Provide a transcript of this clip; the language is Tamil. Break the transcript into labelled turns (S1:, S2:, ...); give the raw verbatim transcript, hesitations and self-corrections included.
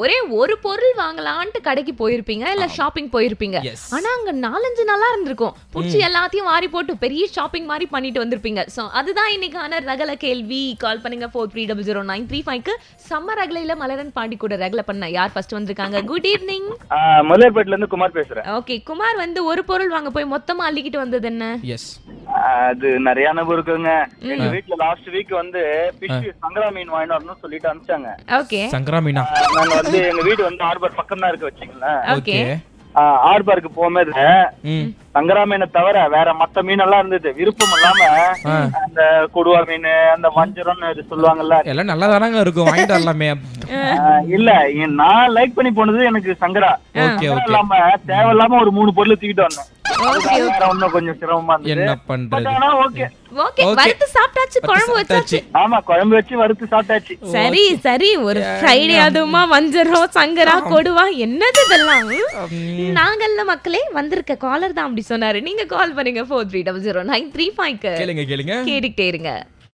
S1: ஒரே ஒரு பொருள் வாங்கலான்ட்டு கடைக்கு போயிருப்பீங்க இல்ல ஷாப்பிங் போயிருப்பீங்க. ஆனா அங்க நாலஞ்சு நாளா இருந்திருக்கும். புடிச்சு எல்லாத்தையும் வாரி போட்டு பெரிய ஷாப்பிங் மாதிரி பண்ணிட்டு வந்திருப்பீங்க. சோ அதுதான் இன்னைக்கான ரகல கேள்வி. கால் பண்ணுங்க four three zero zero nine three five க்கு. சம்மர் ரகலையில மலரன் பாண்டி கூட ரகல பண்ண யார் ஃபர்ஸ்ட் வந்திருக்காங்க? Good evening.
S2: மலையப்பேட்ல இருந்து குமார் பேசுறேன்.
S1: ஓகே குமார் வந்து ஒரு பொருள் வாங்க போய் மொத்தமா அள்ளிக்கிட்டு வந்தது என்ன?
S3: எஸ்
S2: அது நிறைய அனுபவம் இருக்குங்க. எங்க வீட்ல லாஸ்ட் வீக் வந்து ஃபிஷ் சங்கரா மீன் வாங்கிட்டு வரணும்னு சொல்லிட்டு அனுப்பிச்சாங்க.
S1: ஓகே
S3: சங்கரா மீனா?
S2: நாங்க வந்து எங்க வீடு வந்து ஹார்பர் பக்கம் தான் இருக்கு வச்சுங்களேன்.
S1: ஓகே
S2: ஹார்பருக்கு போகும்போது சங்கரா மீனை தவிர வேற மத்த மீன் எல்லாம் இருந்தது. விருப்பம் இல்லாம அந்த கொடுவா மீன் அந்த வஞ்சரம் சொல்லுவாங்கல்ல
S3: எல்லாம் நல்லா தானங்க இருக்கும், வாங்கிட்டு வரலாமே.
S2: இல்ல நான் லைக் பண்ணி போனது எனக்கு சங்கரா. இல்லாம தேவையில்லாம ஒரு மூணு பொருள் தூக்கிட்டு வந்தேன். கொஞ்சம் சிரமமா
S3: என்ன பண்றது?
S1: ஓகே வறுத்து சாப்பிட்டாச்சு, குழம்பு வச்சாச்சு.
S2: ஆமா குழம்பு வச்சு வறுத்து சாப்பிட்டாச்சு.
S1: சரி சரி ஒரு ஃப்ரைடே அதுமா வஞ்சரம் சங்கரா கொடுவா என்னது இதெல்லாம். நாங்கல்ல மக்களே வந்திருக்க காலர் தான் அப்படி சொன்னாரு. நீங்க கால் பண்ணுங்க four three zero zero nine three five க்கு.
S3: கேளுங்க கேளுங்க
S1: கேட்டுக்கிட்டே இருங்க.